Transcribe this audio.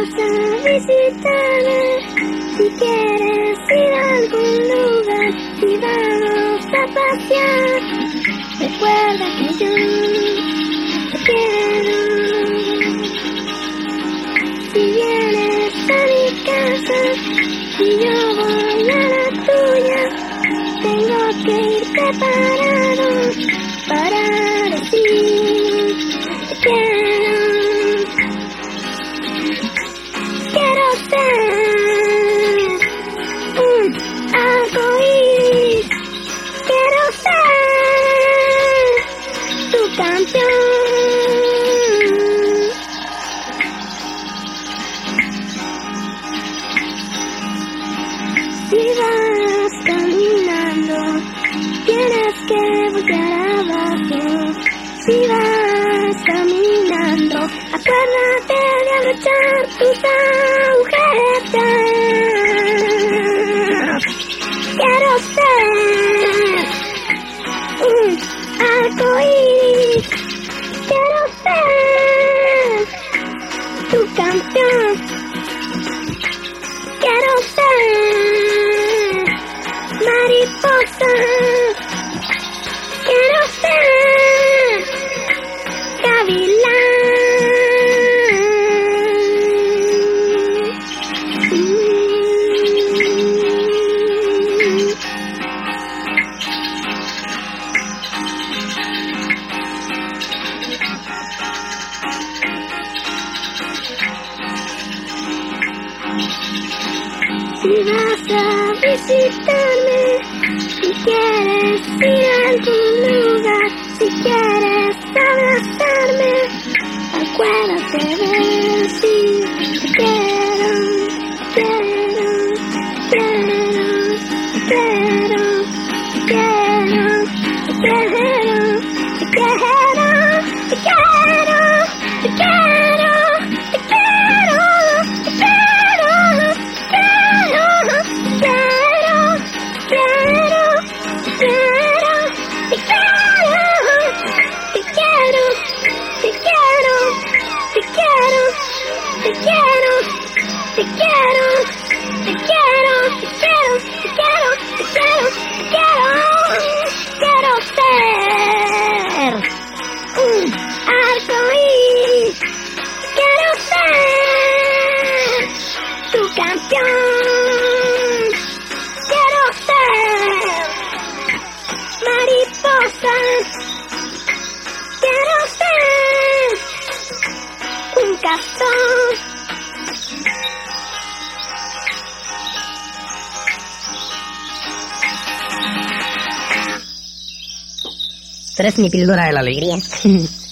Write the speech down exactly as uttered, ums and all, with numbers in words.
vas a visitarme, si quieres ir a algún lugar, si vamos a pasear, recuerda que yo te quiero. Si vienes a mi casa, si yo voy a la tuya, tengo que ir preparado para decir te quiero. Quiero ser un arcoíris, quiero ser tu campeón. Si vas caminando, tienes que voltear abajo. Si vas caminando, acuérdate de abrochar tus agujetas. Quiero ser un arcoíris, quiero ser tu campeón. Quiero ser mariposa, quiero ser gavilán. Si vas a visitarme, si quieres ir a algún lugar, si quieres abrazarme, acuérdate de decir te quiero, quiero, quiero, quiero, quiero, te quiero, te quiero, te quiero, te quiero, te quiero, te quiero. Te quiero, te quiero, te quiero, te quiero, te quiero, te quiero, te quiero, te quiero. Quiero ser un arcoíris, quiero ser tu campeón. Quiero ser mariposa, quiero ser un castor. Tú eres mi píldora de la alegría.